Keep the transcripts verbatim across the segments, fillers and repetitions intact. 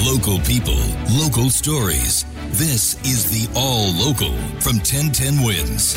Local people, local stories. This is the All Local from ten ten Wins.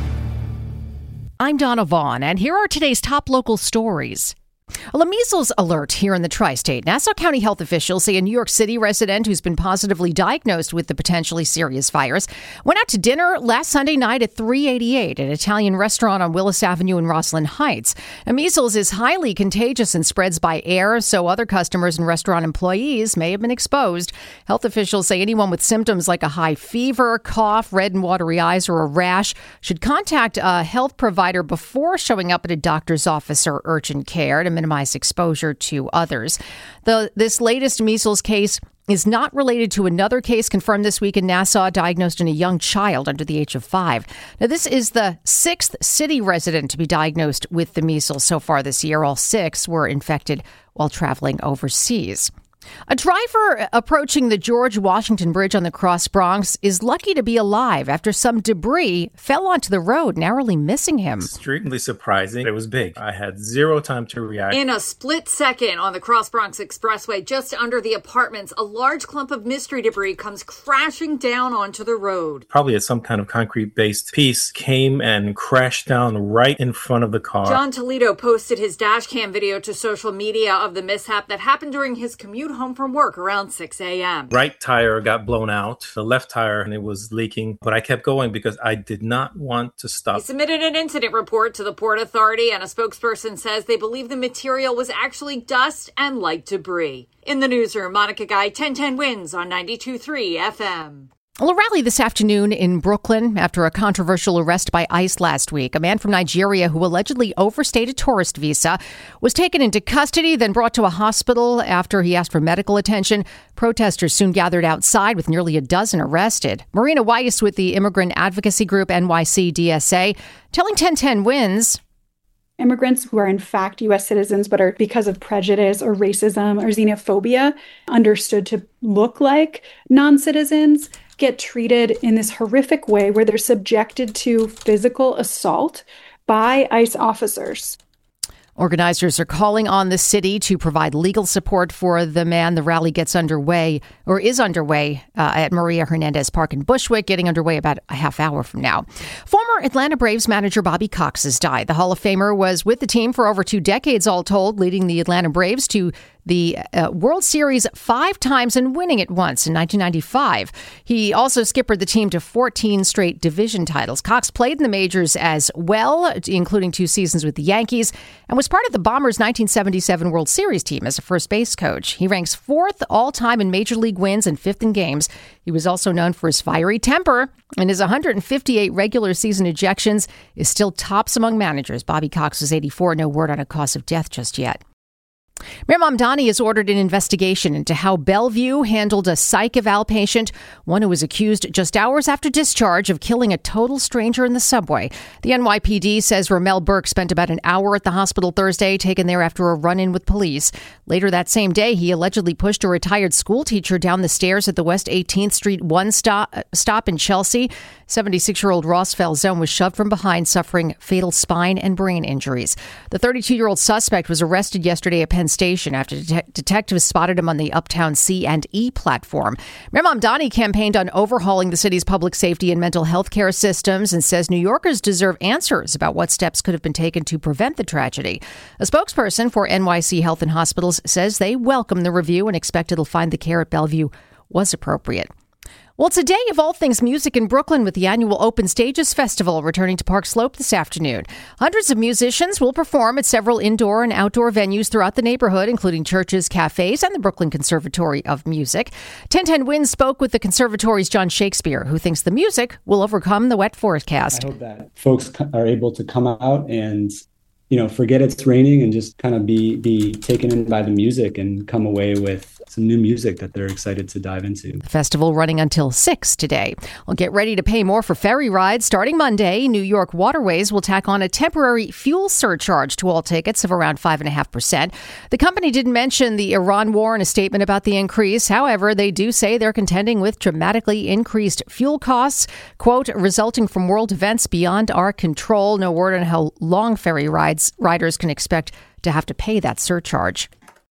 I'm Donna Vaughn, and here are today's top local stories. Well, a measles alert here in the tri-state. Nassau County health officials say a New York City resident who's been positively diagnosed with the potentially serious virus went out to dinner last Sunday night at three eighty-eight, an Italian restaurant on Willis Avenue in Roslyn Heights. Now, measles is highly contagious and spreads by air, so other customers and restaurant employees may have been exposed. Health officials say anyone with symptoms like a high fever, cough, red and watery eyes, or a rash should contact a health provider before showing up at a doctor's office or urgent care to minimize exposure to others. The, this latest measles case is not related to another case confirmed this week in Nassau, diagnosed in a young child under the age of five. Now, this is the sixth city resident to be diagnosed with the measles so far this year. All six were infected while traveling overseas. A driver approaching the George Washington Bridge on the Cross Bronx is lucky to be alive after some debris fell onto the road, narrowly missing him. Extremely surprising. It was big. I had zero time to react. In a split second on the Cross Bronx Expressway, just under the apartments, a large clump of mystery debris comes crashing down onto the road. Probably at some kind of concrete-based piece came and crashed down right in front of the car. John Toledo posted his dash cam video to social media of the mishap that happened during his commute home from work around six a.m. Right tire got blown out, the left tire, and it was leaking. But I kept going because I did not want to stop. He submitted an incident report to the Port Authority, and a spokesperson says they believe the material was actually dust and light debris. In the newsroom, Monica Guy, ten ten Wins on ninety-two point three F M. Well, a rally this afternoon in Brooklyn after a controversial arrest by ICE last week. A man from Nigeria who allegedly overstayed a tourist visa was taken into custody, then brought to a hospital after he asked for medical attention. Protesters soon gathered outside with nearly a dozen arrested. Marina Weiss with the immigrant advocacy group N Y C D S A telling ten ten Wins. Immigrants who are in fact U S citizens but are, because of prejudice or racism or xenophobia, understood to look like non-citizens, get treated in this horrific way where they're subjected to physical assault by ICE officers. Organizers are calling on the city to provide legal support for the man. The rally gets underway, or is underway, uh, at Maria Hernandez Park in Bushwick, getting underway about a half hour from now. Former Atlanta Braves manager Bobby Cox has died. The Hall of Famer was with the team for over two decades, all told, leading the Atlanta Braves to the uh, World Series five times and winning it once in nineteen ninety-five. He also skippered the team to fourteen straight division titles. Cox played in the majors as well, including two seasons with the Yankees, and was part of the Bombers' nineteen seventy-seven World Series team as a first base coach. He ranks fourth all-time in Major League wins and fifth in games. He was also known for his fiery temper, and his one hundred fifty-eight regular season ejections is still tops among managers. Bobby Cox was eighty-four. No word on a cause of death just yet. Mayor Mamdani has ordered an investigation into how Bellevue handled a psych eval patient, one who was accused just hours after discharge of killing a total stranger in the subway. The N Y P D says Ramel Burke spent about an hour at the hospital Thursday, taken there after a run-in with police. Later that same day, he allegedly pushed a retired school teacher down the stairs at the West eighteenth Street one stop, stop in Chelsea. seventy-six-year-old Ross Falzone was shoved from behind, suffering fatal spine and brain injuries. The thirty-two-year-old suspect was arrested yesterday at Penn Station after det- detectives spotted him on the Uptown C and E platform. Mayor Mamdani campaigned on overhauling the city's public safety and mental health care systems and says New Yorkers deserve answers about what steps could have been taken to prevent the tragedy. A spokesperson for N Y C Health and Hospitals says they welcome the review and expect it'll find the care at Bellevue was appropriate. Well, it's a day of all things music in Brooklyn with the annual Open Stages Festival returning to Park Slope this afternoon. Hundreds of musicians will perform at several indoor and outdoor venues throughout the neighborhood, including churches, cafes, and the Brooklyn Conservatory of Music. ten ten Wins spoke with the conservatory's John Shakespeare, who thinks the music will overcome the wet forecast. I hope that folks are able to come out and, you know, forget it's raining and just kind of be be taken in by the music and come away with some new music that they're excited to dive into. The festival running until six today. Well, get ready to pay more for ferry rides. Starting Monday, New York Waterways will tack on a temporary fuel surcharge to all tickets of around five point five percent. The company didn't mention the Iran war in a statement about the increase. However, they do say they're contending with dramatically increased fuel costs, quote, resulting from world events beyond our control. No word on how long ferry rides riders can expect to have to pay that surcharge.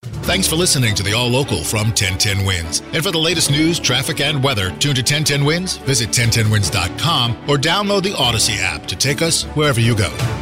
Thanks for listening to the All Local from ten ten Wins. And for the latest news, traffic, and weather, tune to ten ten Wins, visit ten ten wins dot com, or download the Odyssey app to take us wherever you go.